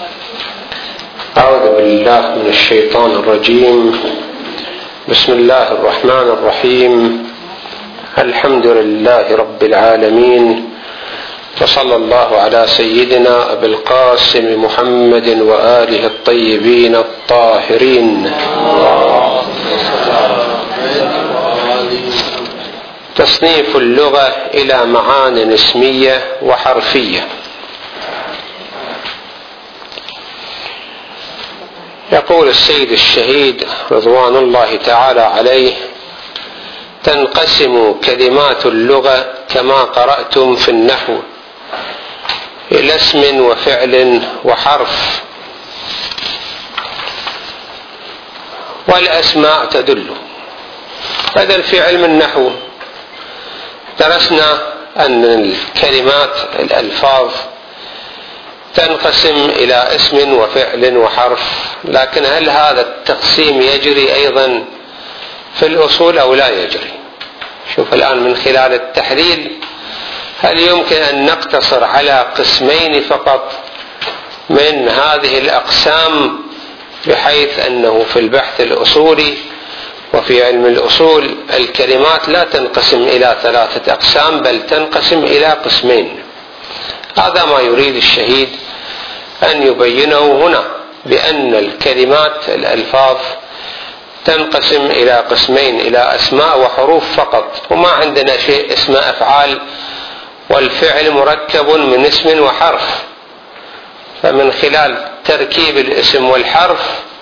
أعوذ بالله من الشيطان الرجيم. بسم الله الرحمن الرحيم. الحمد لله رب العالمين، وصلى الله على سيدنا أبي القاسم محمد وآله الطيبين الطاهرين. تصنيف اللغة إلى معان اسمية وحرفية. يقول السيد الشهيد رضوان الله تعالى عليه: تنقسم كلمات اللغة كما قرأتم في النحو إلى اسم وفعل وحرف، والأسماء تدل. هذا في علم النحو درسنا أن الكلمات الألفاظ تنقسم إلى اسم وفعل وحرف، لكن هل هذا التقسيم يجري أيضا في الأصول أو لا يجري؟ شوف الآن من خلال التحليل هل يمكن أن نقتصر على قسمين فقط من هذه الأقسام، بحيث أنه في البحث الأصولي وفي علم الأصول الكلمات لا تنقسم إلى 3 أقسام بل تنقسم إلى قسمين. هذا ما يريد الشهيد أن يبينه هنا، بأن الكلمات الألفاظ تنقسم إلى قسمين، إلى أسماء وحروف فقط، وما عندنا شيء اسمه أفعال، والفعل مركب من اسم وحرف، فمن خلال تركيب الاسم والحرف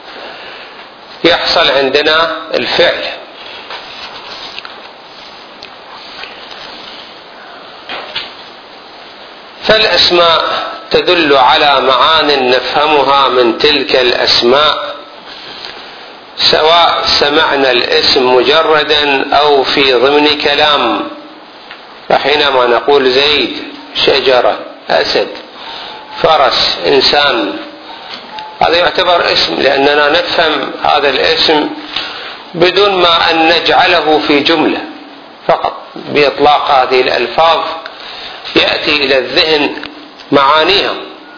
يحصل عندنا الفعل. فالأسماء تدل على معان نفهمها من تلك الأسماء، سواء سمعنا الاسم مجردا أو في ضمن كلام. فحينما نقول زيد، شجرة، أسد، فرس، إنسان، هذا يعتبر اسم، لأننا نفهم هذا الاسم بدون ما أن نجعله في جملة، فقط بإطلاق هذه الألفاظ يأتي إلى الذهن معانيها.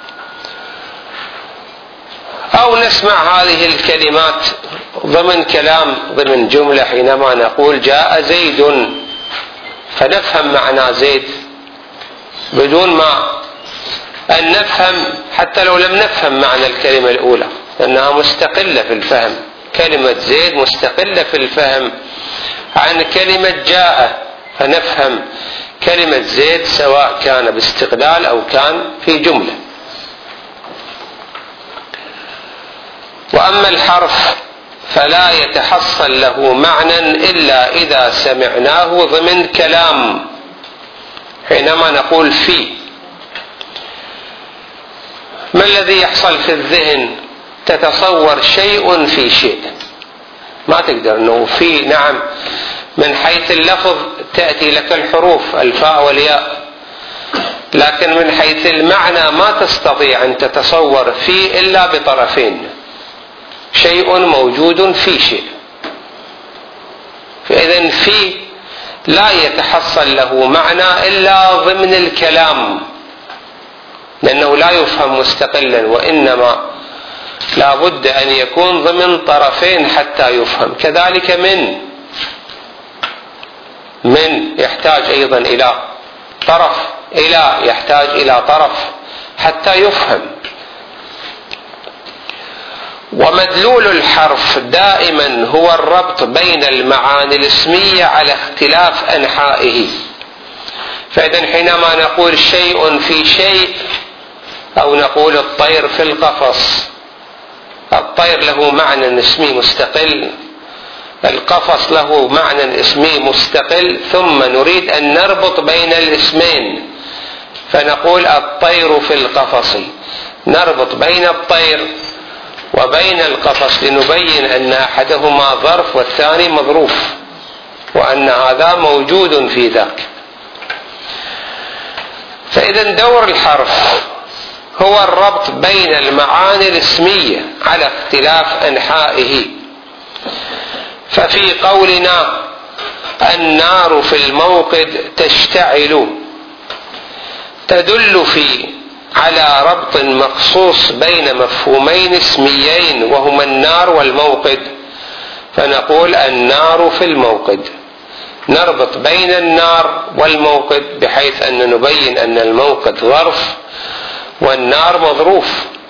أو نسمع هذه الكلمات ضمن كلام، ضمن جملة، حينما نقول جاء زيد، فنفهم معنى زيد بدون ما أن نفهم، حتى لو لم نفهم معنى الكلمة الأولى، لأنها مستقلة في الفهم. كلمة زيد مستقلة في الفهم عن كلمة جاء، فنفهم كلمة زيد سواء كان باستقلال أو كان في جملة. وأما الحرف فلا يتحصل له معنى إلا إذا سمعناه ضمن كلام. حينما نقول في، ما الذي يحصل في الذهن؟ تتصور شيء في شيء، ما تقدر أنه في، نعم من حيث اللفظ تأتي لك الحروف الفاء والياء، لكن من حيث المعنى ما تستطيع أن تتصور في إلا بطرفين، شيء موجود في شيء. فإذن في لا يتحصل له معنى إلا ضمن الكلام، لأنه لا يفهم مستقلا، وإنما لا بد أن يكون ضمن طرفين حتى يفهم. كذلك من يحتاج أيضا إلى طرف، إلى يحتاج إلى طرف حتى يفهم. ومدلول الحرف دائما هو الربط بين المعاني الاسمية على اختلاف أنحائه. فإذن حينما نقول شيء في شيء، أو نقول الطير في القفص، الطير له معنى اسمي مستقل، القفص له معنى اسمي مستقل، ثم نريد أن نربط بين الاسمين فنقول الطير في القفص، نربط بين الطير وبين القفص لنبين أن أحدهما ظرف والثاني مظروف، وأن هذا موجود في ذاك. فإذا دور الحرف هو الربط بين المعاني الاسمية على اختلاف أنحائه. ففي قولنا النار في الموقد تشتعل، تدل في على ربط مخصوص بين مفهومين اسميين وهما النار والموقد، فنقول النار في الموقد. نربط بين النار والموقد بحيث أن نبين أن الموقد ظرف والنار مظروف.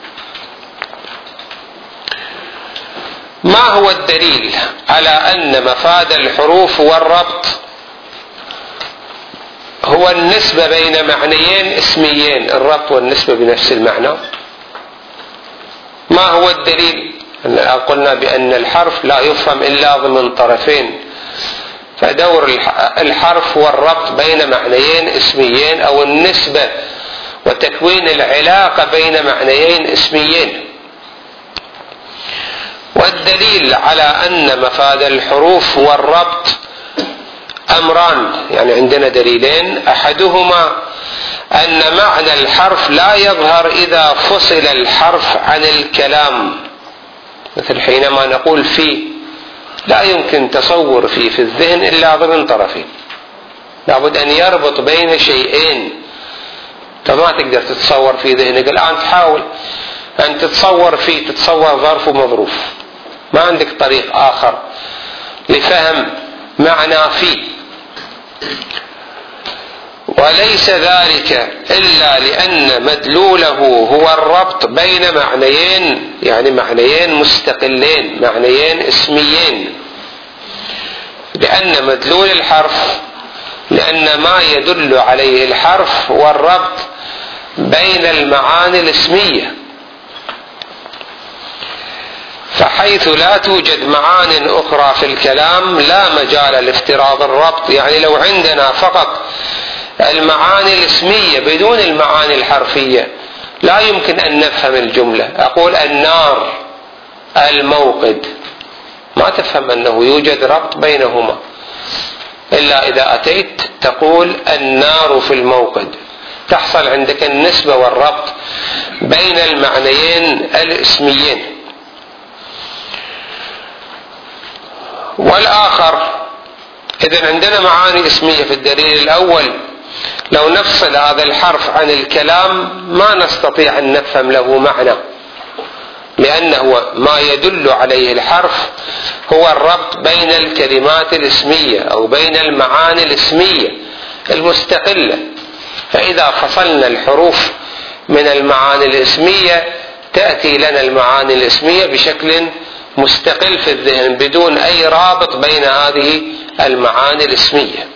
ما هو الدليل على أن مفاد الحروف والربط هو النسبة بين معنيين اسميين؟ الربط والنسبة بنفس المعنى. ما هو الدليل؟ قلنا بأن الحرف لا يفهم إلا ضمن طرفين، فدور الحرف هو الربط بين معنيين اسميين أو النسبة وتكوين العلاقة بين معنيين اسميين. والدليل على أن مفاد الحروف هو الربط أمران، يعني عندنا دليلين. أحدهما أن معنى الحرف لا يظهر إذا فصل الحرف عن الكلام، مثل حينما نقول في، لا يمكن تصور في الذهن إلا ضمن طرفين، لابد أن يربط بين شيئين. فما تقدر تتصور في ذهنك الآن تحاول أن تتصور فيه، تتصور ظرف ومظروف، ما عندك طريق آخر لفهم معنى فيه. وليس ذلك إلا لأن مدلوله هو الربط بين معنيين، يعني معنيين مستقلين، معنيين اسميين. لأن مدلول الحرف، لأن ما يدل عليه الحرف هو الربط بين المعاني الاسمية، فحيث لا توجد معان أخرى في الكلام لا مجال لافتراض الربط. يعني لو عندنا فقط المعاني الاسمية بدون المعاني الحرفية لا يمكن أن نفهم الجملة. أقول النار الموقد، ما تفهم أنه يوجد ربط بينهما إلا إذا أتيت تقول النار في الموقد، تحصل عندك النسبة والربط بين المعنيين الاسميين. والآخر، إذن عندنا معاني اسمية في الدليل الأول، لو نفصل هذا الحرف عن الكلام ما نستطيع أن نفهم له معنى، لأنه ما يدل عليه الحرف هو الربط بين الكلمات الاسمية أو بين المعاني الاسمية المستقلة. فإذا فصلنا الحروف من المعاني الاسمية تأتي لنا المعاني الاسمية بشكل مستقل في الذهن بدون أي رابط بين هذه المعاني الاسمية.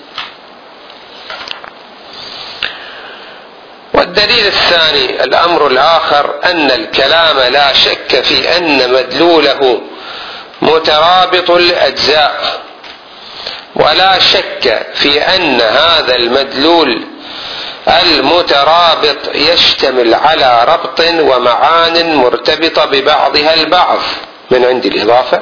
والدليل الثاني، الأمر الآخر، أن الكلام لا شك في أن مدلوله مترابط الأجزاء، ولا شك في أن هذا المدلول المترابط يشتمل على ربط ومعان مرتبطة ببعضها البعض من عند الإضافة،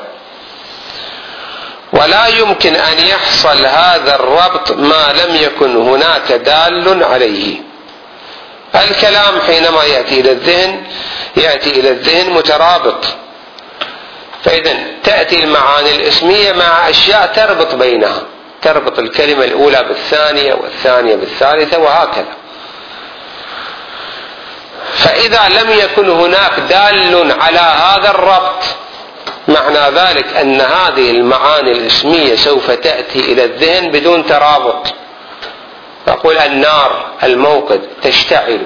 ولا يمكن أن يحصل هذا الربط ما لم يكن هناك دال عليه. الكلام حينما يأتي إلى الذهن مترابط، فإذا تأتي المعاني الاسمية مع أشياء تربط بينها، تربط الكلمة الأولى بالثانية والثانية بالثالثة وهكذا. فإذا لم يكن هناك دال على هذا الربط معنى ذلك أن هذه المعاني الاسمية سوف تأتي إلى الذهن بدون ترابط. نقول النار الموقد تشتعل،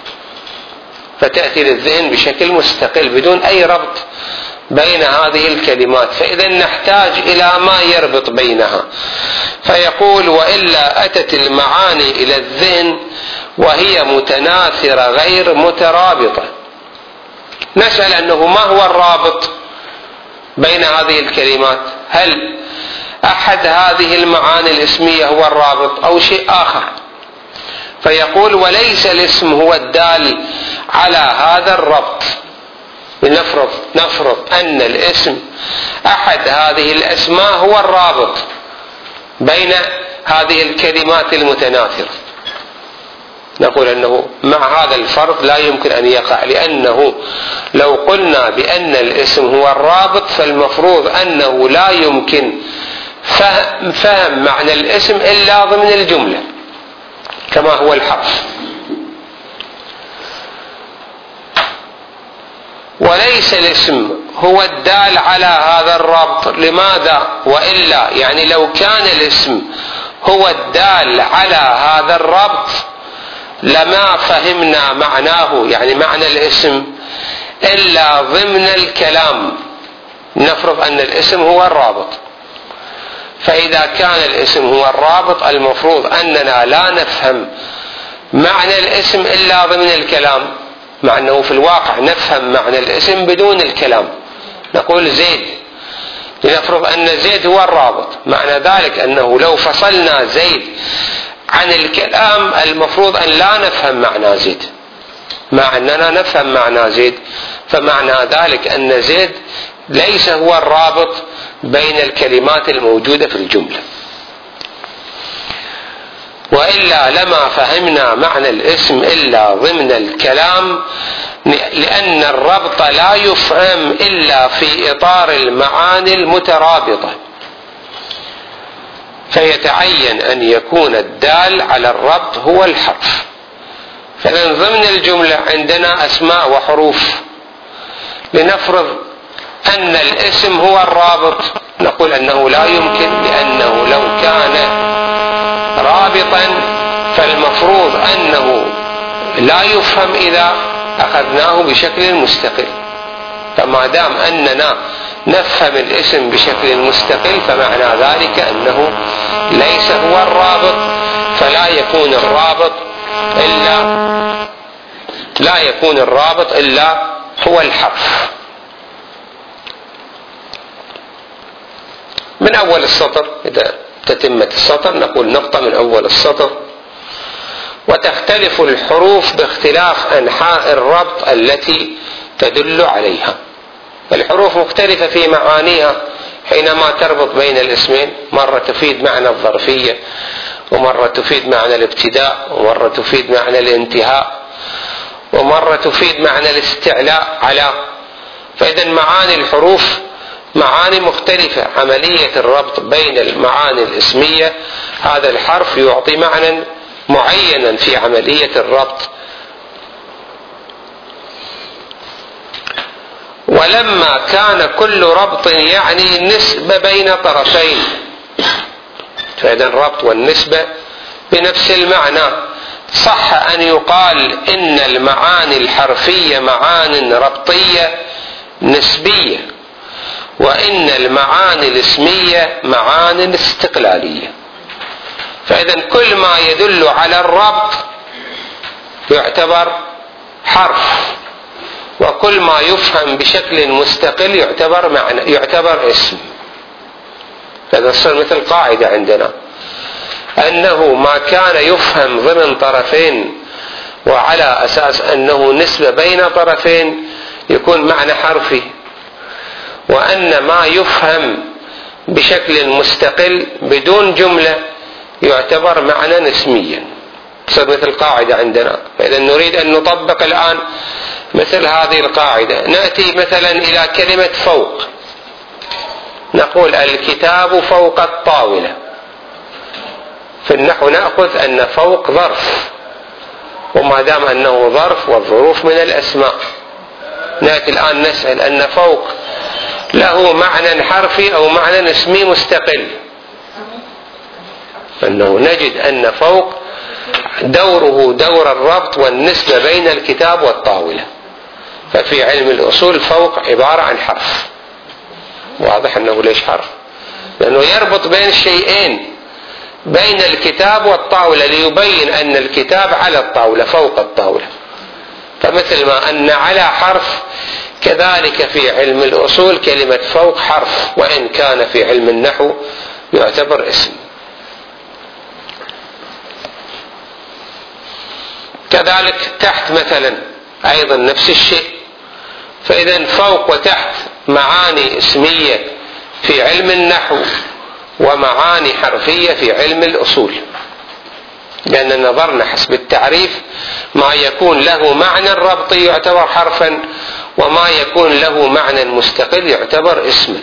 فتأتي للذهن بشكل مستقل بدون أي ربط بين هذه الكلمات، فإذا نحتاج إلى ما يربط بينها. فيقول وإلا أتت المعاني إلى الذهن وهي متناثرة غير مترابطة. نسأل أنه ما هو الرابط بين هذه الكلمات؟ هل أحد هذه المعاني الاسمية هو الرابط أو شيء آخر؟ فيقول وليس الاسم هو الدال على هذا الربط. نفرض أن الاسم أحد هذه الأسماء هو الرابط بين هذه الكلمات المتناثرة، نقول أنه مع هذا الفرض لا يمكن أن يقع، لأنه لو قلنا بأن الاسم هو الرابط فالمفروض أنه لا يمكن فهم معنى الاسم إلا ضمن الجملة كما هو الحرف. وليس الاسم هو الدال على هذا الربط. لماذا؟ وإلا يعني لو كان الاسم هو الدال على هذا الربط لما فهمنا معناه، يعني معنى الاسم، إلا ضمن الكلام. نفرض أن الاسم هو الرابط، فإذا كان الاسم هو الرابط المفروض أننا لا نفهم معنى الاسم إلا ضمن الكلام، مع أنه في الواقع نفهم معنى الاسم بدون الكلام. نقول زيد، لنفرض أن زيد هو الرابط، معنى ذلك أنه لو فصلنا زيد عن الكلام المفروض أن لا نفهم معنى زيد، مع أننا نفهم معنى زيد، فمعنى ذلك أن زيد ليس هو الرابط بين الكلمات الموجودة في الجملة. وإلا لما فهمنا معنى الاسم إلا ضمن الكلام، لأن الربط لا يفهم إلا في إطار المعاني المترابطة، فيتعين أن يكون الدال على الربط هو الحرف. فمن ضمن الجملة عندنا أسماء وحروف، لنفرض أن الاسم هو الرابط، نقول أنه لا يمكن، لأنه لو كان رابطا فالمفروض أنه لا يفهم إذا أخذناه بشكل مستقل. فما دام أننا نفهم الاسم بشكل مستقل فمعنى ذلك أنه ليس هو الرابط، فلا يكون الرابط إلا هو الحرف. من أول السطر، إذا تتمة السطر نقول نقطة من أول السطر: وتختلف الحروف باختلاف أنحاء الربط التي تدل عليها. الحروف مختلفة في معانيها حينما تربط بين الاسمين، مرة تفيد معنى الظرفية، ومرة تفيد معنى الابتداء، ومرة تفيد معنى الانتهاء، ومرة تفيد معنى الاستعلاء على. فإذا معاني الحروف معاني مختلفة. عملية الربط بين المعاني الاسمية، هذا الحرف يعطي معنى معينا في عملية الربط. ولما كان كل ربط يعني نسبة بين طرفين، فإذا الربط والنسبة بنفس المعنى، صح أن يقال إن المعاني الحرفية معان ربطية نسبية، وإن المعاني الاسمية معان استقلالية. فإذا كل ما يدل على الربط يعتبر حرف، وكل ما يفهم بشكل مستقل يعتبر اسم. هذا صار مثل قاعدة عندنا، أنه ما كان يفهم ضمن طرفين وعلى أساس أنه نسبة بين طرفين يكون معنى حرفي، وأن ما يفهم بشكل مستقل بدون جملة يعتبر معنى اسميا. صار مثل قاعدة عندنا. فإذا نريد أن نطبق الآن مثل هذه القاعدة، نأتي مثلا إلى كلمة فوق، نقول الكتاب فوق الطاولة. في النحو نأخذ أن فوق ظرف، وما دام أنه ظرف والظروف من الأسماء، نأتي الآن نسأل أن فوق له معنى حرفي أو معنى اسمي مستقل. أنه نجد أن فوق دوره دور الربط والنسبة بين الكتاب والطاولة. ففي علم الأصول فوق عبارة عن حرف. واضح أنه ليش حرف؟ لأنه يربط بين الشيئين، بين الكتاب والطاولة، ليبين أن الكتاب على الطاولة فوق الطاولة. فمثل ما أن على حرف، كذلك في علم الأصول كلمة فوق حرف، وإن كان في علم النحو يعتبر اسم. كذلك تحت مثلا أيضا نفس الشيء. فإذا فوق وتحت معاني اسمية في علم النحو ومعاني حرفية في علم الأصول، لأن نظرنا حسب التعريف ما يكون له معنى ربطي يعتبر حرفا، وما يكون له معنى مستقل يعتبر اسما.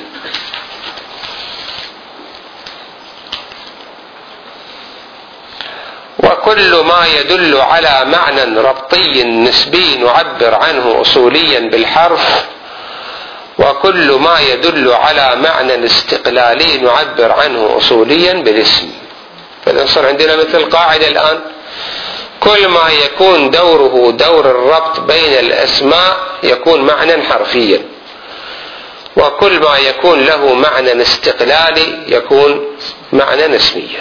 وكل ما يدل على معنى ربطي نسبي نعبر عنه أصوليا بالحرف، وكل ما يدل على معنى استقلالي نعبر عنه أصوليا بالاسم. فإذا صار عندنا مثل قاعدة الآن: كل ما يكون دوره دور الربط بين الأسماء يكون معنى حرفيا، وكل ما يكون له معنى استقلالي يكون معنى اسميا.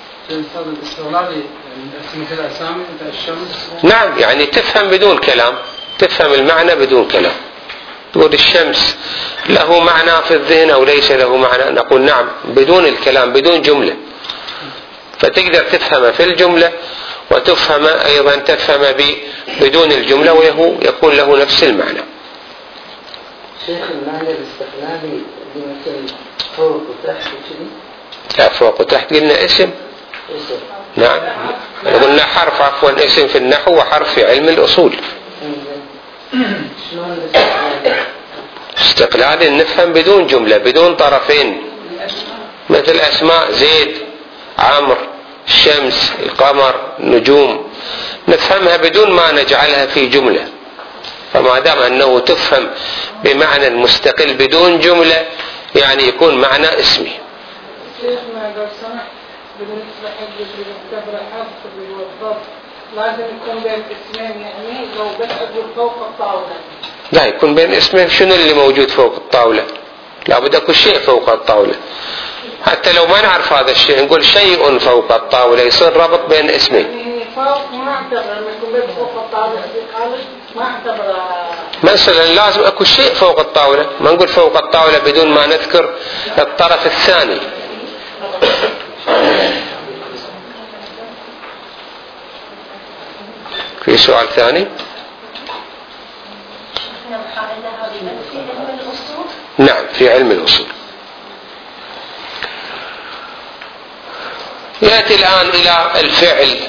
نعم، يعني تفهم بدون كلام، تفهم المعنى بدون كلام. تقول الشمس له معنى في الذهن أو ليس له معنى؟ نقول نعم بدون الكلام، بدون جملة، فتقدر تفهم في الجملة وتفهم أيضا تفهم بدون الجملة وهو يكون له نفس المعنى. شيخ المعنى الاستقلالي مثل فوق وتحت وكذي؟ لا، فوق وتحت قلنا اسم. نعم، قلنا حرف، عفوا اسم في النحو وحرف في علم الأصول. شلون استقلال نفهم بدون جملة، بدون طرفين، مثل أسماء زيد، عمرو، الشمس، القمر، النجوم، نفهمها بدون ما نجعلها في جملة. فما دام أنه تفهم بمعنى مستقل بدون جملة يعني يكون معنى اسمي. شيخنا لو سمحت بالنسبة حق الحرف والضبط لازم يكون بين اسمين، يعني لو بس أقول فوق الطاولة لا، يكون بين اسمين. شنو اللي موجود فوق الطاولة؟ لابد أكون شيء فوق الطاولة. حتى لو ما نعرف هذا الشيء نقول شيء فوق الطاولة، يصير ربط بين اسمين. يعني فوق ما اعتبر يكون بين فوق الطاولة ما اعتبر. مثلا لازم أكون شيء فوق الطاولة، ما نقول فوق الطاولة بدون ما نذكر الطرف الثاني. في سؤال ثاني؟ نعم، في علم الأصول. يأتي الآن إلى الفعل.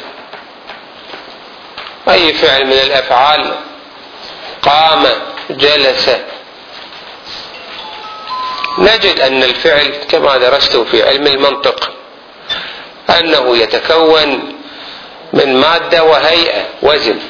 أي فعل من الأفعال؟ قام، جلس. نجد أن الفعل كما درسته في علم المنطق أنه يتكون من مادة وهيئة، وزن.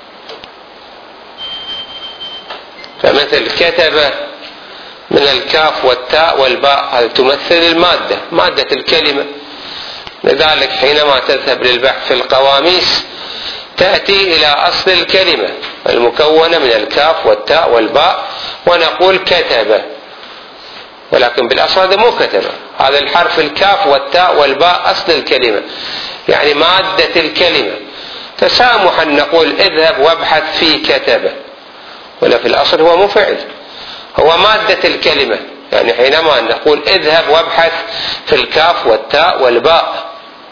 فمثل كتب من الكاف والتاء والباء، هذه تمثل المادة، مادة الكلمة. لذلك حينما تذهب للبحث في القواميس تأتي إلى أصل الكلمة المكونة من الكاف والتاء والباء ونقول كتب، ولكن بالأصل هذا مو كتب، هذا الحرف الكاف والتاء والباء أصل الكلمة، يعني مادة الكلمة. تسامحا نقول اذهب وابحث في كتب، ولا في الأصل هو مو فعل، هو مادة الكلمة. يعني حينما نقول اذهب وابحث في الكاف والتاء والباء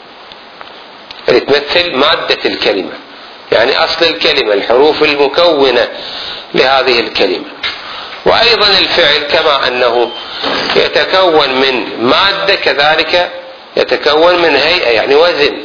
تمثل مادة الكلمة، يعني أصل الكلمة، الحروف المكونة لهذه الكلمة. وأيضا الفعل كما أنه يتكون من مادة كذلك يتكون من هيئة، يعني وزن.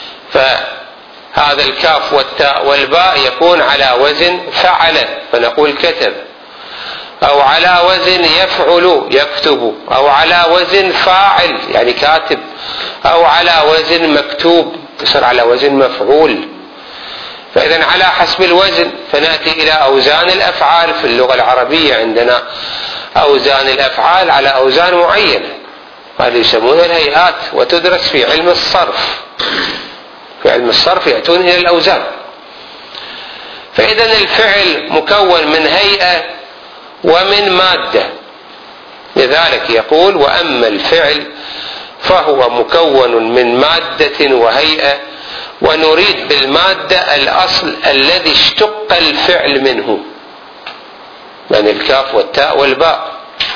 فهذا الكاف والتاء والباء يكون على وزن فعل فنقول كتب، أو على وزن يفعل يكتب، أو على وزن فاعل يعني كاتب، أو على وزن مكتوب يصير على وزن مفعول. فإذا على حسب الوزن. فنأتي إلى أوزان الأفعال. في اللغة العربية عندنا أوزان الأفعال على أوزان معينة، هذه يسمونها الهيئات، وتدرس في علم الصرف. في علم الصرف يأتون إلى الأوزان. فإذا الفعل مكون من هيئة ومن مادة، لذلك يقول وأما الفعل فهو مكون من مادة وهيئة، ونريد بالمادة الأصل الذي اشتق الفعل منه، يعني الكاف والتاء والباء.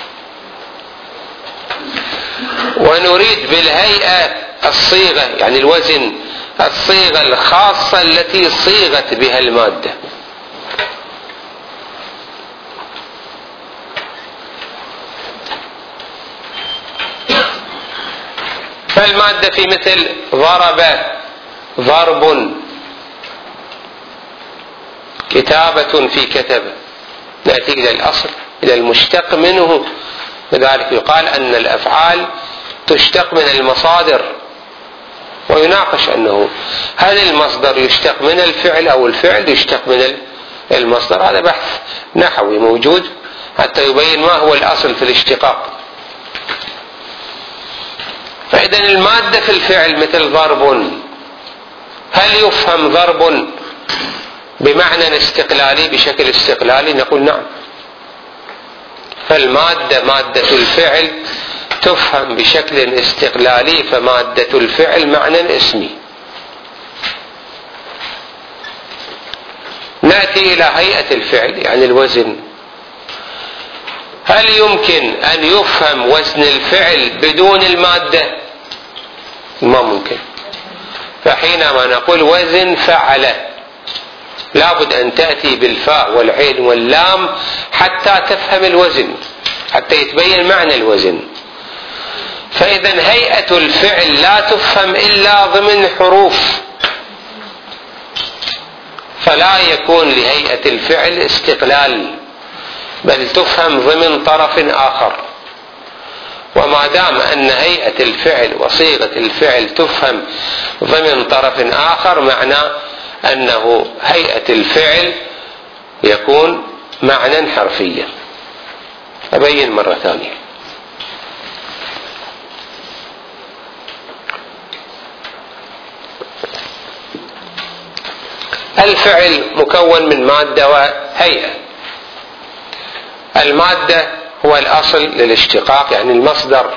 ونريد بالهيئة الصيغة، يعني الوزن، الصيغة الخاصة التي صيغت بها المادة. فالمادة في مثل ضرب، ضرب، كتابة في كتب. نأتي إلى الأصل، إلى المشتق منه. لذلك يقال أن الأفعال تشتق من المصادر، ويناقش أنه هل المصدر يشتق من الفعل أو الفعل يشتق من المصدر. هذا بحث نحوي موجود حتى يبين ما هو الأصل في الاشتقاق. فإذا المادة في الفعل مثل ضرب، هل يفهم ضرب بمعنى استقلالي بشكل استقلالي؟ نقول نعم. فالمادة مادة الفعل تفهم بشكل استقلالي، فمادة الفعل معنى اسمي. نأتي إلى هيئة الفعل يعني الوزن. هل يمكن أن يفهم وزن الفعل بدون المادة؟ ما ممكن. فحينما نقول وزن فعل لابد أن تأتي بالفاء والعين واللام حتى تفهم الوزن، حتى يتبين معنى الوزن. فإذا هيئة الفعل لا تفهم إلا ضمن حروف، فلا يكون لهيئة الفعل استقلال، بل تفهم ضمن طرف آخر. وما دام أن هيئة الفعل وصيغة الفعل تفهم ضمن طرف آخر، معناه أنه هيئة الفعل يكون معنى حرفيا. أبين مرة ثانية. الفعل مكون من مادة وهيئة. المادة هو الأصل للاشتقاق يعني المصدر،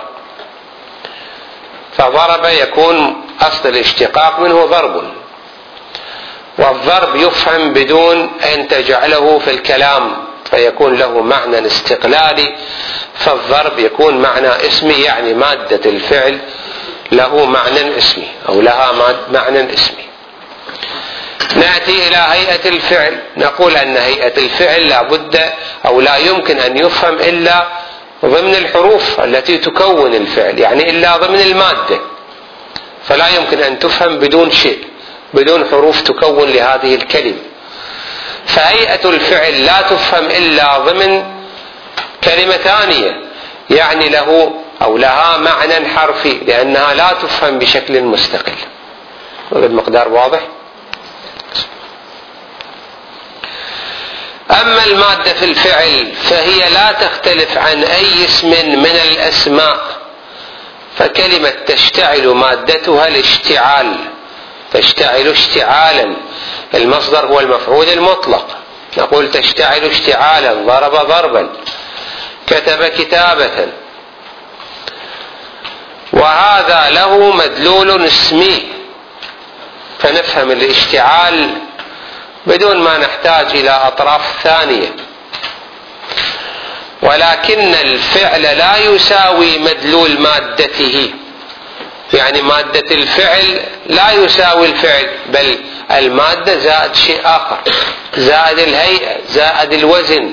فضرب يكون أصل الاشتقاق منه ضرب، والضرب يفهم بدون أن تجعله في الكلام فيكون له معنى استقلالي، فالضرب يكون معنى اسمي يعني مادة الفعل له معنى اسمي أو لها معنى اسمي. نأتي إلى هيئة الفعل، نقول أن هيئة الفعل لا بد أو لا يمكن أن يفهم إلا ضمن الحروف التي تكون الفعل، يعني إلا ضمن المادة، فلا يمكن أن تفهم بدون شيء، بدون حروف تكون لهذه الكلمة. فهيئة الفعل لا تفهم إلا ضمن كلمة ثانية يعني له أو لها معنى حرفي، لأنها لا تفهم بشكل مستقل. هذا المقدار واضح؟ أما المادة في الفعل فهي لا تختلف عن أي اسم من الأسماء، فكلمة تشتعل مادتها الاشتعال، تشتعل اشتعالا، المصدر هو المفعول المطلق، نقول تشتعل اشتعالا، ضرب ضربا، كتب كتابة، وهذا له مدلول اسمي، فنفهم الاشتعال بدون ما نحتاج إلى أطراف ثانية. ولكن الفعل لا يساوي مدلول مادته، يعني مادة الفعل لا يساوي الفعل، بل المادة زائد شيء آخر، زائد الهيئة، زائد الوزن،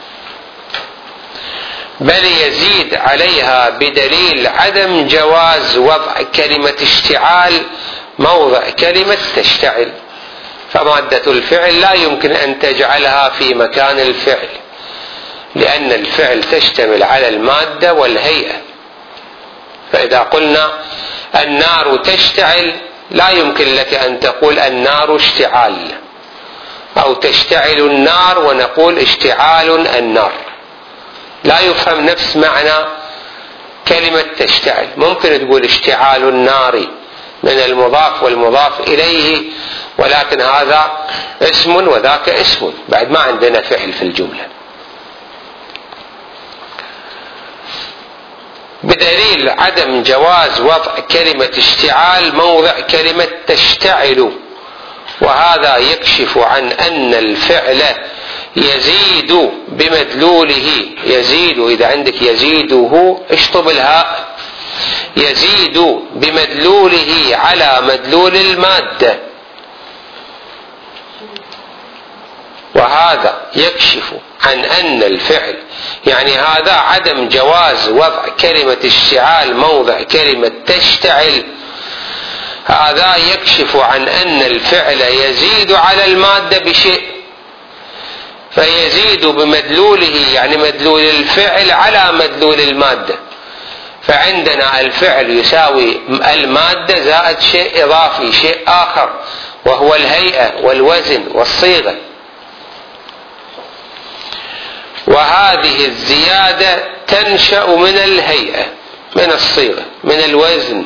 بل يزيد عليها بدليل عدم جواز وضع كلمة اشتعال موضع كلمة تشتعل. فمادة الفعل لا يمكن أن تجعلها في مكان الفعل، لأن الفعل تشتمل على المادة والهيئة. فإذا قلنا النار تشتعل لا يمكن لك أن تقول النار اشتعال، أو تشتعل النار ونقول اشتعال النار، لا يفهم نفس معنى كلمة تشتعل. ممكن تقول اشتعال النار من المضاف والمضاف إليه، ولكن هذا اسم وذاك اسم، بعد ما عندنا فعل في الجملة. بدليل عدم جواز وضع كلمة اشتعال موضع كلمة تشتعل، وهذا يكشف عن أن الفعل يزيد بمدلوله، يزيد، إذا عندك يزيده اشطب الهاء، يزيد بمدلوله على مدلول المادة، وهذا يكشف عن أن الفعل، يعني هذا عدم جواز وضع كلمة اشتعال موضع كلمة تشتعل، هذا يكشف عن أن الفعل يزيد على المادة بشيء، فيزيد بمدلوله يعني مدلول الفعل على مدلول المادة، فعندنا الفعل يساوي المادة زائد شيء إضافي، شيء آخر، وهو الهيئة والوزن والصيغة. وهذه الزيادة تنشأ من الهيئة، من الصيغة، من الوزن.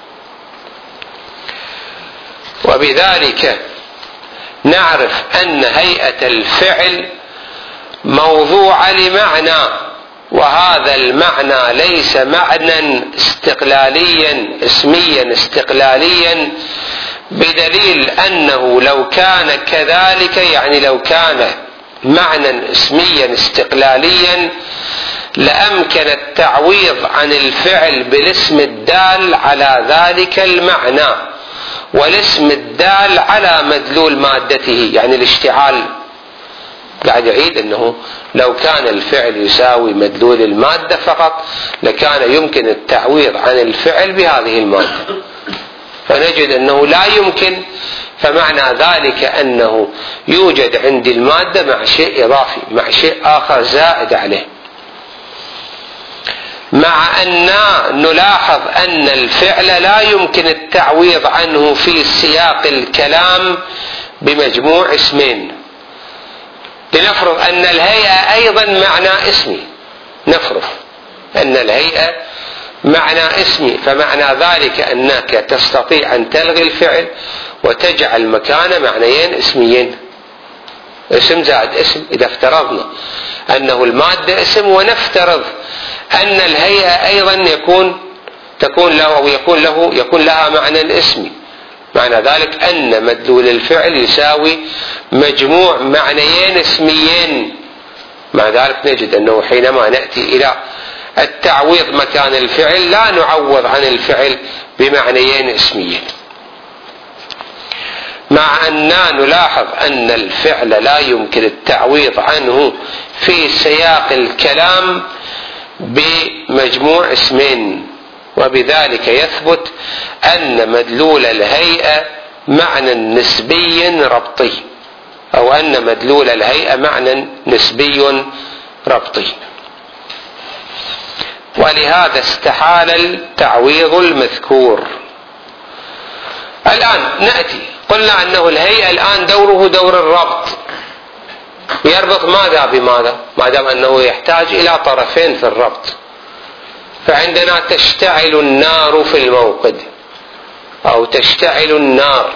وبذلك نعرف أن هيئة الفعل موضوعة لمعنى، وهذا المعنى ليس معنى استقلاليا اسميا استقلاليا، بدليل أنه لو كان كذلك، يعني لو كان معنى اسميا استقلاليا لأمكن التعويض عن الفعل بالاسم الدال على ذلك المعنى، والاسم الدال على مدلول مادته، يعني الاشتعال. قاعد يعيد أنه لو كان الفعل يساوي مدلول المادة فقط لكان يمكن التعويض عن الفعل بهذه المادة، فنجد أنه لا يمكن. فمعنى ذلك أنه يوجد عندي المادة مع شيء إضافي، مع شيء آخر زائد عليه. مع أن نلاحظ أن الفعل لا يمكن التعويض عنه في سياق الكلام بمجموع اسمين. لنفرض أن الهيئة أيضا معنى اسمي، نفرض أن الهيئة معنى اسمي، فمعنى ذلك أنك تستطيع أن تلغي الفعل وتجعل مكانه معنيين اسميين، اسم زائد اسم. إذا افترضنا أنه المادة اسم، ونفترض أن الهيئة أيضا يكون لها معنى اسمي، معنى ذلك أن مدلول الفعل يساوي مجموع معنيين اسميين. مع ذلك نجد أنه حينما نأتي إلى التعويض مكان الفعل لا نعوض عن الفعل بمعنيين اسميين، مع أننا نلاحظ أن الفعل لا يمكن التعويض عنه في سياق الكلام بمجموع اسمين. وبذلك يثبت أن مدلول الهيئة معنى نسبي ربطي، أو أن مدلول الهيئة معنى نسبي ربطي، ولهذا استحال التعويض المذكور. الآن نأتي، قلنا أنه الهيئة الآن دوره دور الربط، يربط ماذا بماذا؟ ما دام أنه يحتاج إلى طرفين في الربط. فعندنا تشتعل النار في الموقد، أو تشتعل النار.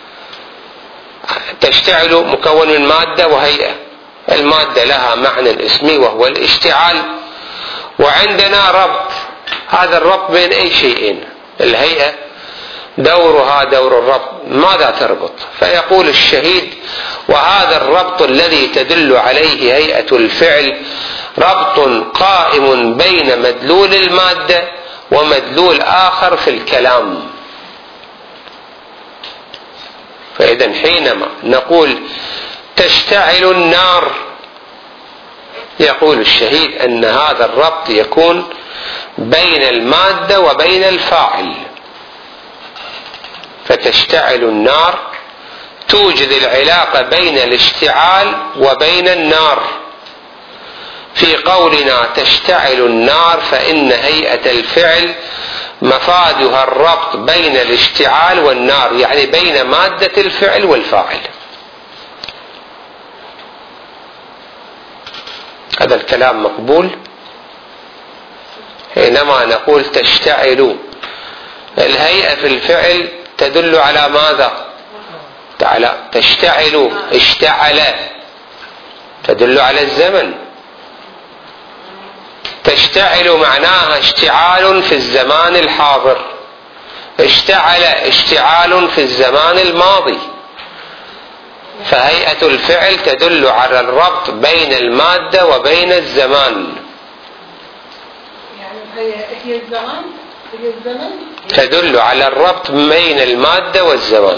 تشتعل مكون من مادة وهيئة، المادة لها معنى اسمي وهو الاشتعال، وعندنا ربط. هذا الربط بين أي شيئين، الهيئة دورها دور الربط، ماذا تربط؟ فيقول الشهيد: وهذا الربط الذي تدل عليه هيئة الفعل ربط قائم بين مدلول المادة ومدلول آخر في الكلام. فإذا حينما نقول تشتعل النار، يقول الشهيد أن هذا الربط يكون بين المادة وبين الفاعل. فتشتعل النار توجد العلاقة بين الاشتعال وبين النار. في قولنا تشتعل النار فإن هيئة الفعل مفادها الربط بين الاشتعال والنار، يعني بين مادة الفعل والفاعل. هذا الكلام مقبول. حينما نقول تشتعل، الهيئة في الفعل تدل على ماذا؟ تعالى تشتعل، اشتعل تدل على الزمن. تشتعل معناها اشتعال في الزمان الحاضر، اشتعل اشتعال في الزمان الماضي. فهيئة الفعل تدل على الربط بين المادة وبين الزمان. يعني هي الزمن تدل على الربط بين المادة والزمان.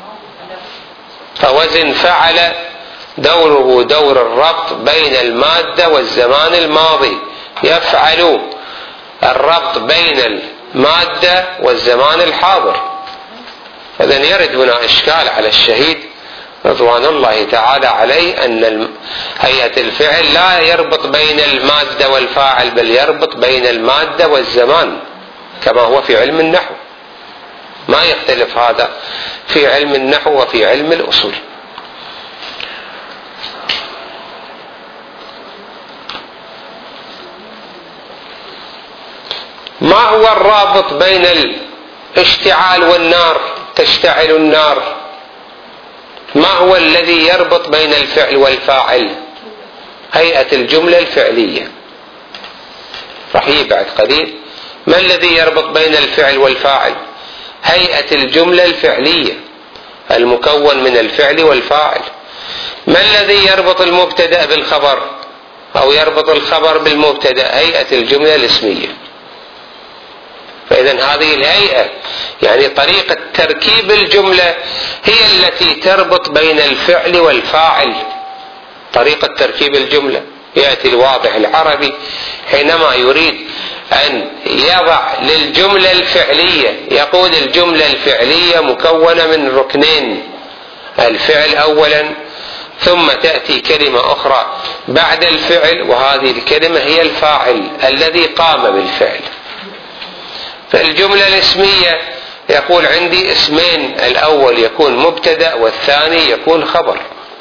فوزن فعل دوره دور الربط بين المادة والزمان الماضي، يفعل الربط بين المادة والزمان الحاضر. فإذن يرد هنا إشكال على الشهيد رضوان الله تعالى عليه أن هيئة الفعل لا يربط بين المادة والفاعل، بل يربط بين المادة والزمان. كما هو في علم النحو، ما يختلف هذا في علم النحو وفي علم الأصول. ما هو الرابط بين الاشتعال والنار؟ تشتعل النار، ما هو الذي يربط بين الفعل والفاعل؟ هيئة الجملة الفعلية. راح بعد قليل ما الذي يربط بين الفعل والفاعل؟ هيئة الجملة الفعلية المكون من الفعل والفاعل. ما الذي يربط المبتدأ بالخبر أو يربط الخبر بالمبتدأ؟ هيئة الجملة الاسمية. فإذا هذه الهيئة يعني طريقة تركيب الجملة هي التي تربط بين الفعل والفاعل. طريقة تركيب الجملة يأتي الواضح العربي حينما يريد أن يضع للجملة الفعلية يقول الجملة الفعلية مكونة من ركنين، الفعل أولا ثم تأتي كلمة أخرى بعد الفعل، وهذه الكلمة هي الفاعل الذي قام بالفعل. فالجملة الاسمية يقول عندي اسمين، الأول يكون مبتدأ والثاني يكون خبر،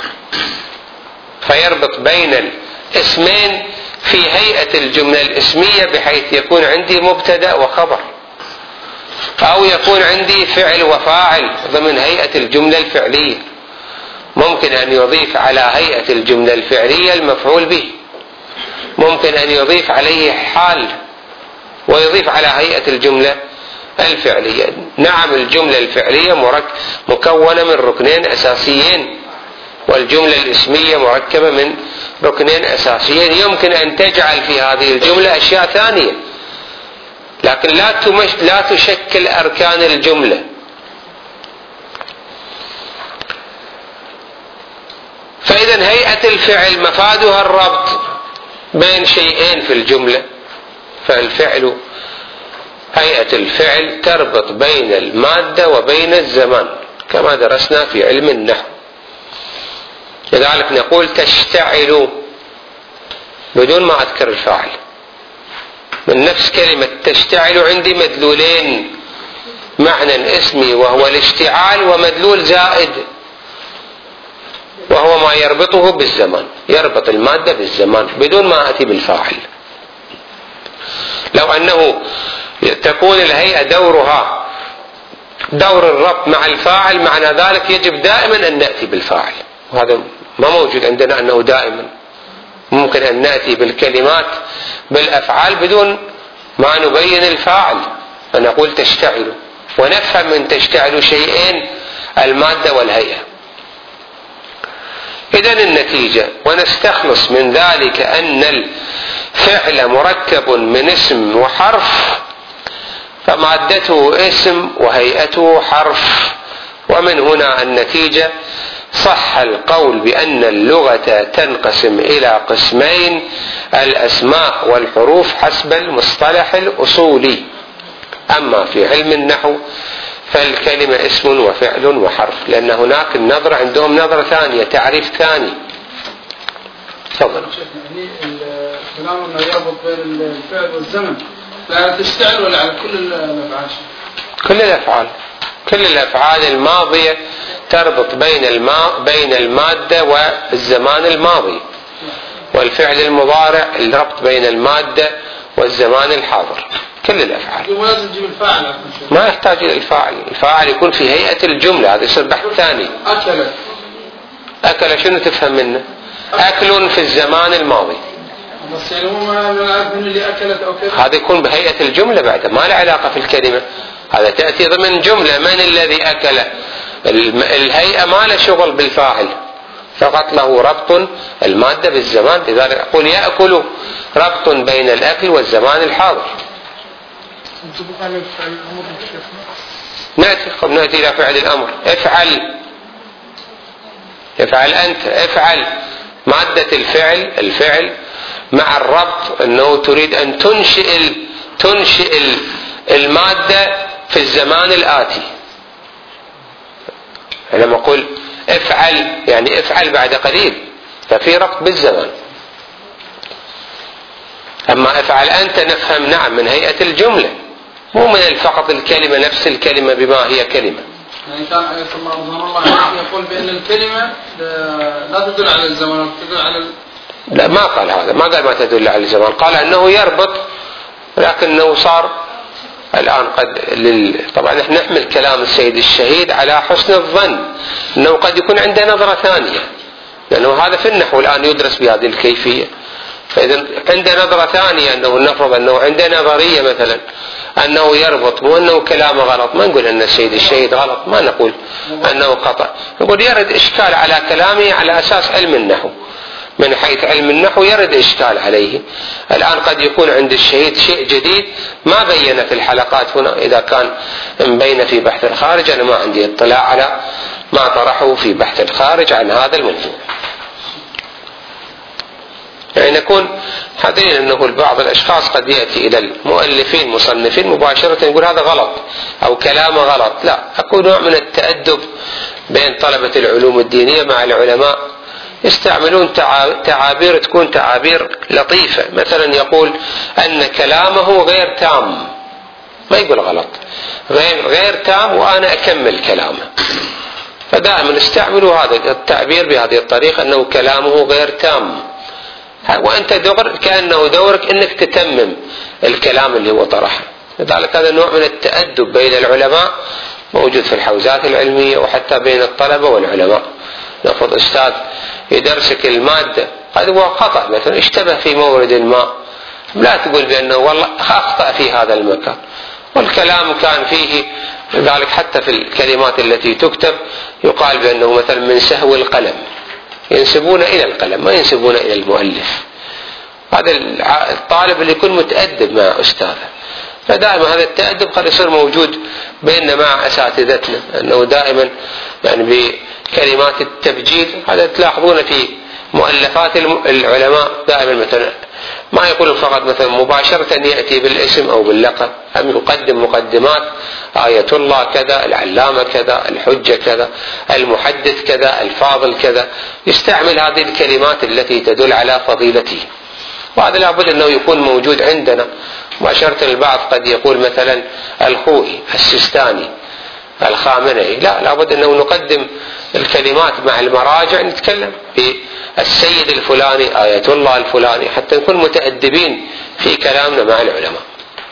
فيربط بين الاسمين في هيئة الجملة الاسمية بحيث يكون عندي مبتدأ وخبر، أو يكون عندي فعل وفاعل ضمن هيئة الجملة الفعلية. ممكن أن يضيف على هيئة الجملة الفعلية المفعول به، ممكن أن يضيف عليه حال ويضيف على هيئة الجملة الفعلية. نعم الجملة الفعلية مكونة من ركنين أساسيين، والجملة الاسمية مركبة من ركنين أساسيين. يمكن أن تجعل في هذه الجملة أشياء ثانية لكن لا تشكل أركان الجملة. فإذا هيئة الفعل مفادها الربط بين شيئين في الجملة. فالفعل هيئة الفعل تربط بين المادة وبين الزمان كما درسنا في علم النحو. لذلك نقول تشتعل بدون ما أذكر الفاعل. من نفس كلمة تشتعل عندي مدلولين، معنى اسمي وهو الاشتعال، ومدلول زائد وهو ما يربطه بالزمان، يربط المادة بالزمان بدون ما أتي بالفاعل. لو أنه تكون الهيئة دورها دور الربط مع الفاعل، معنى ذلك يجب دائما أن نأتي بالفاعل، وهذا ما موجود عندنا أنه دائما. ممكن أن نأتي بالكلمات بالأفعال بدون ما نبين الفاعل، فنقول تشتعل، ونفهم من تشتعل شيئين، المادة والهيئة. إذن النتيجة ونستخلص من ذلك أن الفعل مركب من اسم وحرف، فمادته اسم وهيئته حرف. ومن هنا النتيجة صح القول بأن اللغة تنقسم إلى قسمين، الأسماء والحروف حسب المصطلح الأصولي. أما في علم النحو فالكلمة اسم وفعل وحرف، لأن هناك النظرة عندهم نظرة ثانية، تعريف ثاني. تفضل. يعني الكلام انه يربط بين الفعل والزمن، لا تشتعل ولا على كل الافعال؟ كل الأفعال الماضية تربط بين المادة والزمان الماضي، والفعل المضارع الربط بين المادة والزمان الحاضر. كل الأفعال. ما لازم تجيب الفاعل، ما يحتاج إلى الفاعل. الفاعل يكون في هيئة الجملة، هذا يصير بحث ثاني. أكل شنو تفهم منه؟ أكل في الزمان الماضي، بس يعني هو ما نعرف من اللي أكلت أو كذا، هذا يكون بهيئة الجملة بعد، ما له علاقة في الكلمة، هذا تأتي ضمن جملة. من الذي أكل؟ الهيئة ما له شغل بالفاعل، فقط له ربط المادة بالزمان. لذلك أقول يأكل ربط بين الأكل والزمان الحاضر. نأتي إلى فعل الأمر. افعل أنت، افعل مادة الفعل مع الربط أنه تريد أن تنشئ المادة في الزمان الآتي. لما أقول افعل يعني افعل بعد قليل، ففي ربط بالزمان. أما افعل أنت نفهم نعم من هيئة الجملة، مو من فقط الكلمة نفس الكلمة بما هي كلمة. يعني كان عليه الله يقول بأن الكلمة لا تدل على الزمان، تدل على لا ما قال هذا، ما قال ما تدل على الزمان، قال أنه يربط، لكنه صار الآن طبعا نحن نحمل كلام السيد الشهيد على حسن الظن أنه قد يكون عنده نظرة ثانية، لأنه هذا في النحو الآن يدرس بهذه الكيفية. فإذا عنده نظرة ثانية، أنه نفرض أنه عنده نظرية مثلا أنه يربط، مو أنه كلامه غلط، ما نقول أن السيد الشهيد غلط، ما نقول أنه خطأ، نقول يرد إشكال على كلامه على أساس علم النحو، من حيث علم النحو يرد إشكال عليه. الآن قد يكون عند الشهيد شيء جديد ما بين في الحلقات هنا، إذا كان مبين في بحث الخارج أنا ما عندي اطلاع على ما طرحه في بحث الخارج عن هذا الموضوع. يعني نكون حذرين أنه بعض الأشخاص قد يأتي إلى المؤلفين مصنفين مباشرة يقول هذا غلط أو كلامه غلط، لا، أكون نوع من التأدب بين طلبة العلوم الدينية مع العلماء، يستعملون تعابير تكون تعابير لطيفة، مثلا يقول أن كلامه غير تام، ما يقول غلط، غير تام وأنا أكمل كلامه، فدائما استعملوا هذا التعبير بهذه الطريقة أنه كلامه غير تام، وأنت كأنه دورك أنك تتمم الكلام اللي هو طرحه. لذلك هذا نوع من التأدب بين العلماء موجود في الحوزات العلمية وحتى بين الطلبة والعلماء. نفرض أستاذ يدرسك المادة قد هو خطأ، مثلا اشتبه في مورد الماء، لا تقول بأنه والله أخطأ في هذا المكان، والكلام كان فيه ذلك. حتى في الكلمات التي تكتب يقال بأنه مثلا من سهو القلم، ينسبون إلى القلم ما ينسبون إلى المؤلف. هذا الطالب اللي يكون متأدب مع أستاذه، فدائما هذا التأدب قد يصير موجود بيننا مع أساتذتنا، أنه دائما يعني بكلمات التبجيل هذا تلاحظون في مؤلفات العلماء دائما مثلا ما يقول فقط مثلا مباشرة يأتي بالاسم أو باللقب، أم يقدم مقدمات آية الله كذا، العلامة كذا، الحجة كذا، المحدث كذا، الفاضل كذا، يستعمل هذه الكلمات التي تدل على فضيلته. وهذا لابد أنه يكون موجود عندنا مباشرة. البعض قد يقول مثلا الخوئي، السيستاني، الخامنئي، لا، لابد أنه نقدم الكلمات مع المراجع، نتكلم بالسيد الفلاني، آية الله الفلاني، حتى نكون متأدبين في كلامنا مع العلماء.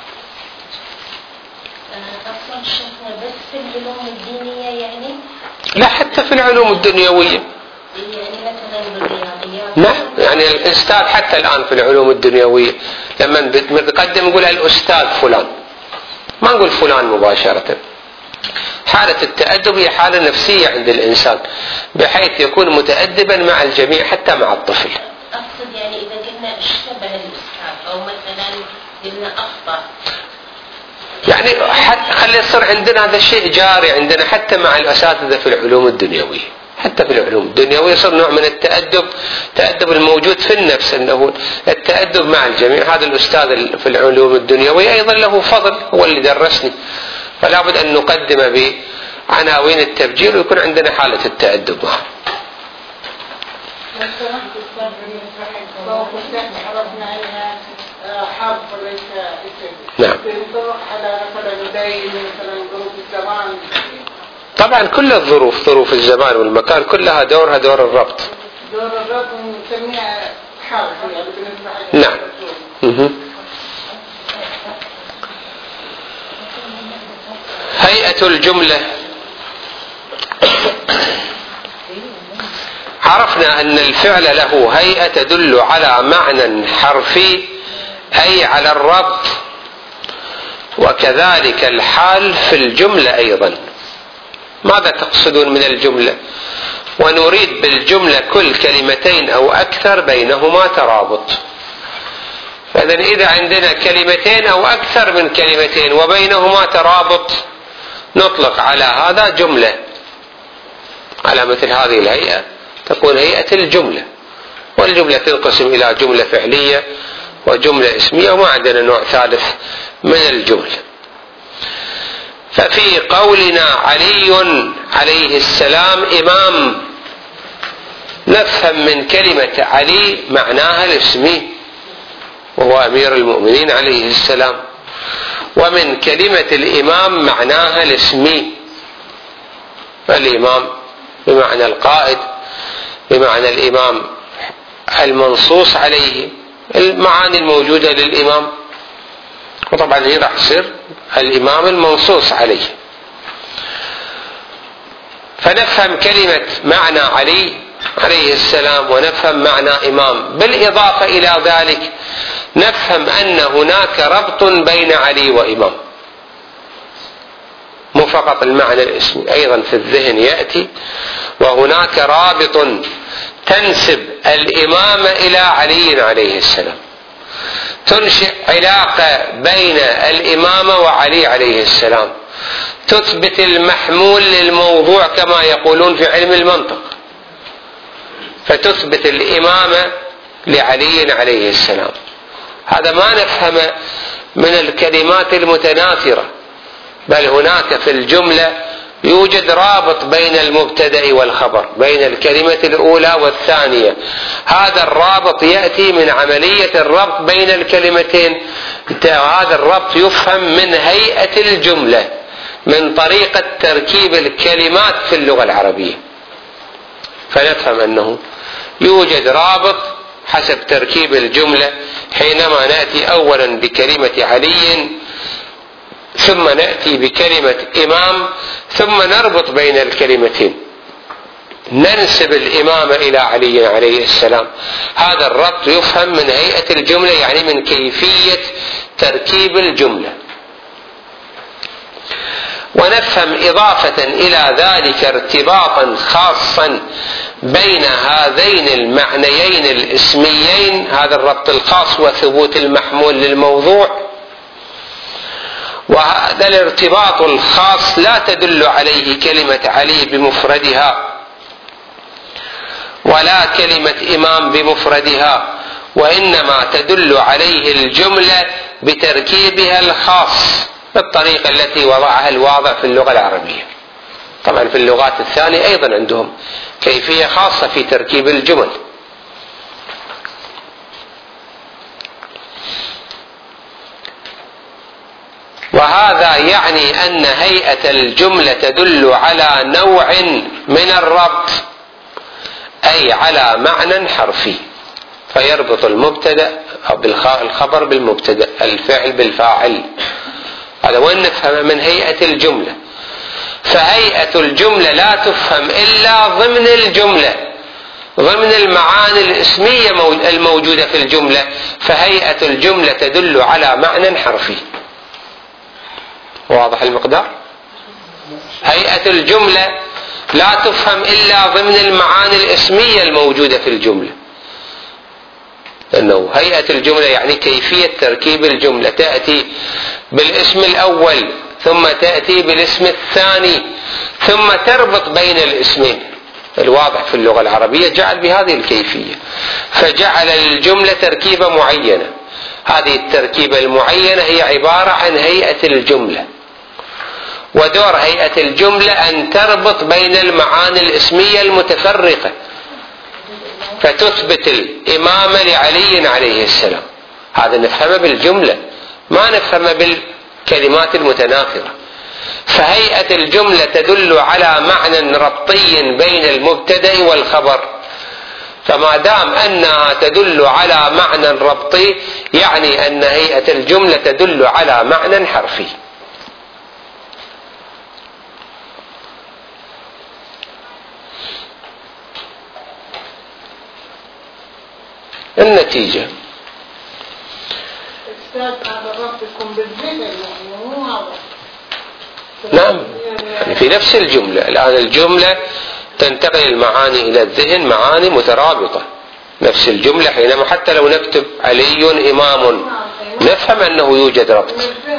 أصلا شيخنا بس في العلوم الدينية يعني؟ لا، حتى في العلوم الدنيوية، يعني مثلا بالرياضيات. نعم، يعني الأستاذ حتى الآن في العلوم الدنيوية لما نقدم نقول الأستاذ فلان، ما نقول فلان مباشرة. حالة التأدب هي حالة نفسية عند الإنسان بحيث يكون متأدبا مع الجميع حتى مع الطفل. أقصد يعني إذا قلنا اشتبه الأستاذ أو مثلا قلنا أخطأ، يعني خلي يصير عندنا هذا الشيء جاري عندنا حتى مع الأساتذة في العلوم الدنيوية. حتى في العلوم الدنيوية يصير نوع من التأدب الموجود في النفس، أنه التأدب مع الجميع. هذا الأستاذ في العلوم الدنيوية أيضا له فضل، هو اللي درسني، فلا بد أن نقدم بعناوين التبجيل ويكون عندنا حالة التأدب معه. نعم. طبعا كل الظروف، ظروف الزمان والمكان كلها دورها دور الربط. دور الربط نسميها حرف يعني بالنسبة نعم. هيئة الجملة، عرفنا أن الفعل له هيئة تدل على معنى حرفي أي على الربط، وكذلك الحال في الجملة أيضا. ماذا تقصدون من الجملة؟ ونريد بالجملة كل كلمتين أو أكثر بينهما ترابط. فإذا إذا عندنا كلمتين أو أكثر من كلمتين وبينهما ترابط نطلق على هذا جملة. على مثل هذه الهيئة تكون هيئة الجملة. والجملة تنقسم إلى جملة فعلية وجملة اسمية، وما عندنا نوع ثالث من الجملة. ففي قولنا علي عليه السلام إمام نفهم من كلمة علي معناها الاسمي، وهو أمير المؤمنين عليه السلام. ومن كلمة الإمام معناها الاسمي، الإمام بمعنى القائد، بمعنى الإمام المنصوص عليه، المعاني الموجودة للإمام، وطبعا هي راح تصير الإمام المنصوص عليه. فنفهم كلمة معنى علي عليه السلام ونفهم معنى إمام. بالإضافة إلى ذلك نفهم أن هناك ربط بين علي وإمام، مو فقط المعنى الاسمي، أيضا في الذهن يأتي وهناك رابط تنسب الإمامة إلى علي عليه السلام، تنشئ علاقة بين الإمامة وعلي عليه السلام، تثبت المحمول للموضوع كما يقولون في علم المنطق، فتثبت الإمامة لعلي عليه السلام. هذا ما نفهمه من الكلمات المتناثرة، بل هناك في الجملة يوجد رابط بين المبتدأ والخبر، بين الكلمة الأولى والثانية. هذا الرابط يأتي من عملية الربط بين الكلمتين، هذا الربط يفهم من هيئة الجملة، من طريقة تركيب الكلمات في اللغة العربية. فنفهم أنه يوجد رابط حسب تركيب الجملة حينما نأتي أولا بكلمة علي، ثم نأتي بكلمة إمام، ثم نربط بين الكلمتين، ننسب الإمامة إلى علي عليه السلام. هذا الربط يفهم من هيئة الجملة، يعني من كيفية تركيب الجملة. ونفهم إضافة إلى ذلك ارتباطا خاصا بين هذين المعنيين الاسميين، هذا الربط الخاص وثبوت المحمول للموضوع. وهذا الارتباط الخاص لا تدل عليه كلمة علي بمفردها ولا كلمة إمام بمفردها، وإنما تدل عليه الجملة بتركيبها الخاص بالطريقة التي وضعها الواضع في اللغة العربية. طبعا في اللغات الثانية أيضا عندهم كيفية خاصة في تركيب الجمل. وهذا يعني أن هيئة الجملة تدل على نوع من الربط، أي على معنى حرفي، فيربط المبتدأ أو الخبر بالمبتدأ، الفعل بالفاعل. هذا وين نفهم من هيئة الجملة. فهيئة الجملة لا تفهم إلا ضمن الجملة، ضمن المعاني الاسمية الموجودة في الجملة. فهيئة الجملة تدل على معنى حرفي. واضح المقدار؟ هيئة الجملة لا تفهم إلا ضمن المعاني الاسمية الموجودة في الجملة، لأنه هيئة الجملة يعني كيفية تركيب الجملة، تأتي بالاسم الأول ثم تأتي بالاسم الثاني ثم تربط بين الاسمين. الواضح في اللغة العربية جعل بهذه الكيفية، فجعل الجملة تركيبة معينة. هذه التركيبة المعينة هي عبارة عن هيئة الجملة، ودور هيئة الجملة أن تربط بين المعاني الاسمية المتفرقة، فتثبت الإمامة لعلي عليه السلام. هذا نفهمه بالجملة، ما نفهمه بالكلمات المتناثرة. فهيئة الجملة تدل على معنى ربطي بين المبتدأ والخبر، فما دام أنها تدل على معنى ربطي يعني أن هيئة الجملة تدل على معنى حرفي. النتيجة نعم يعني في نفس الجملة. الآن الجملة تنتقل المعاني إلى الذهن معاني مترابطة. نفس الجملة حينما حتى لو نكتب علي إمام نفهم أنه يوجد ربط،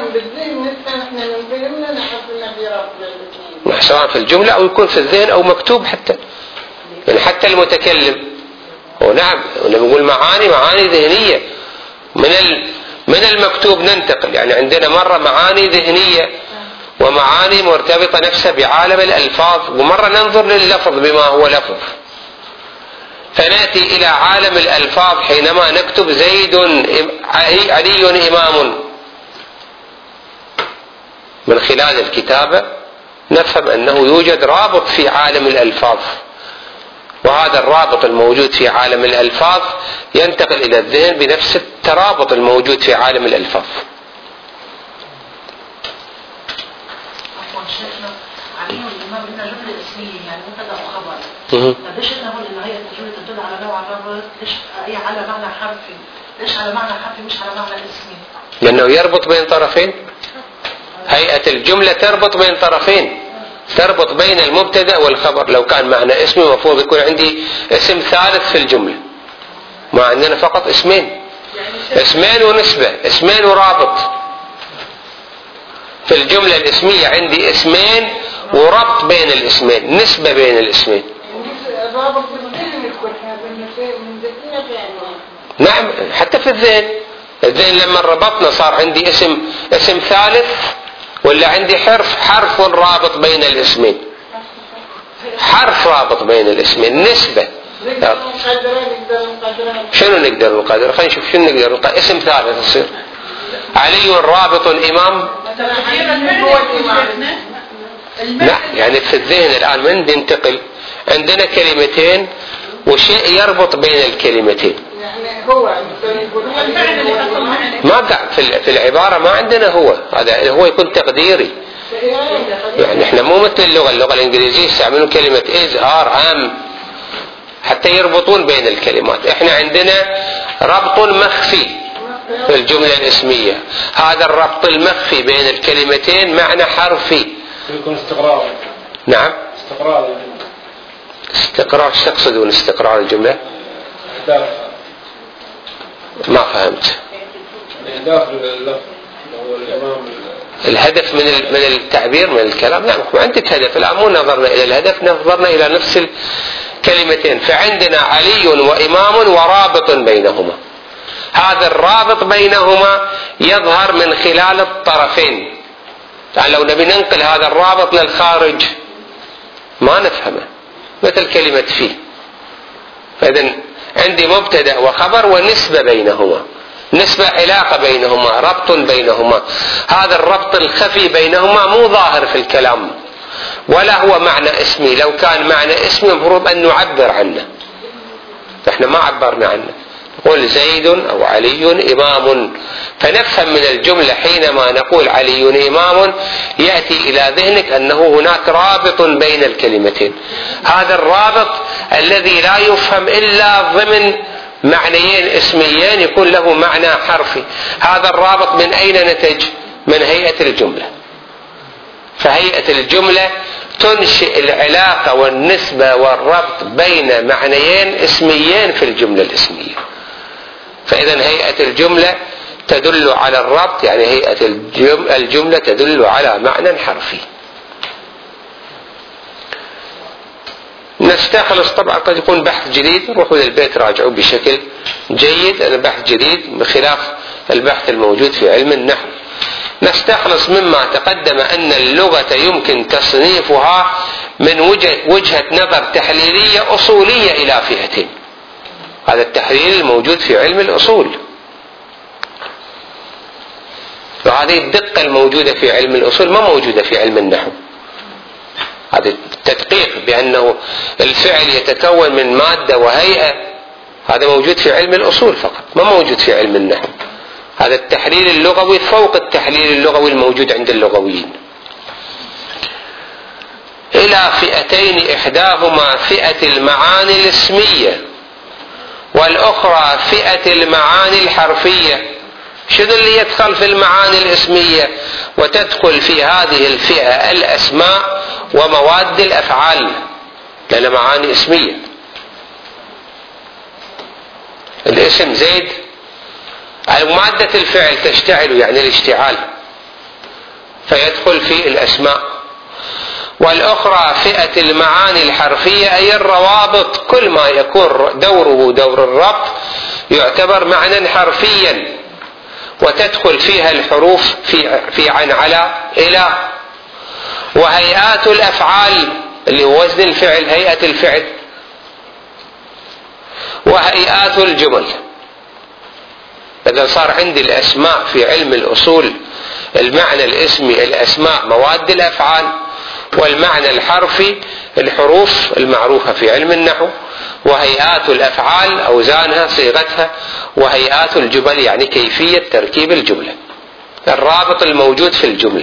سواء في الجملة أو يكون في الذهن أو مكتوب حتى، يعني حتى المتكلم. ونعم نقول معاني ذهنية من المكتوب ننتقل، يعني عندنا مرة معاني ذهنية ومعاني مرتبطة نفسها بعالم الألفاظ، ومرة ننظر لللفظ بما هو لفظ، فنأتي إلى عالم الألفاظ حينما نكتب زيد علي إمام، من خلال الكتابة نفهم أنه يوجد رابط في عالم الألفاظ، وهذا الرابط الموجود في عالم الألفاظ ينتقل إلى الذهن بنفس الترابط الموجود في عالم الألفاظ. شيخنا عليهم الإمام إنها جملة اسمية يعني مبتدأ وخبر. ليش نقول إن هي الجملة تدل على نوع الرابط؟ ليش هي على معنى حرفي؟ ليش على معنى حرفي مش على معنى اسمي؟ لأنه يربط بين طرفين. هيئة الجملة تربط بين طرفين، تربط بين المبتدأ والخبر. لو كان معنى اسمي المفروض يكون عندي اسم ثالث في الجملة، ما عندنا فقط اسمين، اسمين ونسبة، اسمين ورابط. في الجملة الاسمية عندي اسمين وربط بين الاسمين، نسبة بين الاسمين. الرابط بالذهن يكون من ذهننا فعلا. نعم، حتى في الذهن لما ربطنا صار عندي اسم ثالث، ولا عندي حرف رابط بين الاسمين، حرف رابط بين الاسمين، نسبة. شنو نقدر نقدر؟ خلينا نشوف شنو نقدر نقدر. اسم ثالث يصير علي رابط إمام. لا، يعني في الذهن الآن من ننتقل عندنا كلمتين وشيء يربط بين الكلمتين. يعني هو ما في العبارة ما عندنا هو، هذا هو يكون تقديري. يعني احنا مو مثل اللغة الإنجليزية يستعملون كلمة is are am حتى يربطون بين الكلمات. احنا عندنا ربط مخفي في الجملة الاسمية، هذا الربط المخفي بين الكلمتين معنى حرفي. يكون استقرار. نعم، استقرار. استقرار. ايش تقصدون استقرار الجملة؟ ما فهمت. الهدف من التعبير من الكلام. نعم، عندك هدف. الآن مو نظرنا إلى الهدف، نظرنا إلى نفس الكلمتين. فعندنا علي وإمام ورابط بينهما. هذا الرابط بينهما يظهر من خلال الطرفين. يعني لو نبي ننقل هذا الرابط للخارج ما نفهمه، مثل كلمة فيه. فإذن عندي مبتدأ وخبر ونسبة بينهما، نسبة علاقة بينهما، ربط بينهما. هذا الربط الخفي بينهما مو ظاهر في الكلام، ولا هو معنى اسمي. لو كان معنى اسمي المفروض أن نعبر عنه، فإحنا ما عبرنا عنه. نقول زيد أو علي إمام، فنفهم من الجملة حينما نقول علي إمام يأتي إلى ذهنك أنه هناك رابط بين الكلمتين. هذا الرابط الذي لا يفهم إلا ضمن معنيين اسميين يكون له معنى حرفي. هذا الرابط من أين نتج؟ من هيئة الجملة. فهيئة الجملة تنشئ العلاقة والنسبة والربط بين معنيين اسميين في الجملة الاسمية. فإذا هيئة الجملة تدل على الربط، يعني هيئة الجملة تدل على معنى حرفي. نستخلص طبعا قد يكون بحث جديد، روحوا للبيت راجعوا بشكل جيد، أنا بحث جديد بخلاف البحث الموجود في علم النحو. نستخلص مما تقدم أن اللغة يمكن تصنيفها من وجهة نظر تحليلية أصولية إلى فئتين. هذا التحليل الموجود في علم الأصول، وهذه الدقة الموجودة في علم الأصول ما موجودة في علم النحو. هذا التدقيق بأنه الفعل يتكون من مادة وهيئة، هذا موجود في علم الأصول فقط، ما موجود في علم النحو. هذا التحليل اللغوي فوق التحليل اللغوي الموجود عند اللغويين. إلى فئتين، إحداهما فئة المعاني الاسمية والأخرى فئة المعاني الحرفية. شنو اللي يدخل في المعاني الاسمية؟ وتدخل في هذه الفئة الأسماء ومواد الأفعال، لأن معاني اسمية. الاسم زيد، مادة الفعل تشتعل يعني الاشتعال، فيدخل في الأسماء. والأخرى فئة المعاني الحرفية أي الروابط، كل ما يكون دوره دور الربط يعتبر معنى حرفيا، وتدخل فيها الحروف في عن على إلى. وهيئات الأفعال اللي هو وزن الفعل، هيئة الفعل، وهيئات الجمل. إذا صار عندي الأسماء في علم الأصول المعنى الاسمي الأسماء مواد الأفعال، والمعنى الحرفي الحروف المعروفة في علم النحو، وهيئات الأفعال أوزانها صيغتها، وهيئات الجمل يعني كيفية تركيب الجملة، الرابط الموجود في الجملة.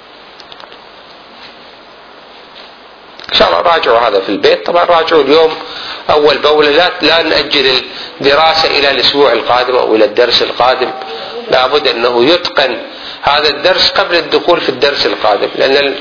إن شاء الله راجعوا هذا في البيت، طبعا راجعوا اليوم أول بأول، لا نأجل الدراسة إلى الأسبوع القادم أو إلى الدرس القادم، لابد أنه يتقن هذا الدرس قبل الدخول في الدرس القادم، لأن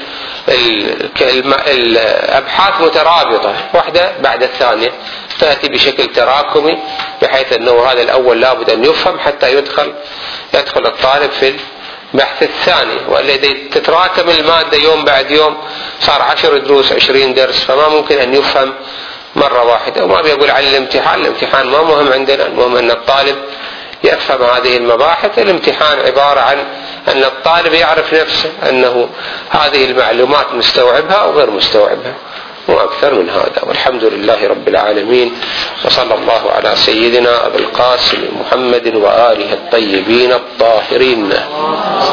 الأبحاث مترابطة واحدة بعد الثانية، تأتي بشكل تراكمي بحيث أنه هذا الأول لابد أن يفهم حتى يدخل الطالب في البحث الثاني، وإلا إذا تتراكم المادة يوم بعد يوم صار 10 دروس 20 درس، فما ممكن أن يفهم مرة واحدة. وما بيقول عن الامتحان ما مهم عندنا، المهم أن الطالب يفهم هذه المباحث. الامتحان عبارة عن أن الطالب يعرف نفسه أنه هذه المعلومات مستوعبها أو غير مستوعبها، وأكثر من هذا. والحمد لله رب العالمين، وصلى الله على سيدنا أبي القاسم محمد وآله الطيبين الطاهرين.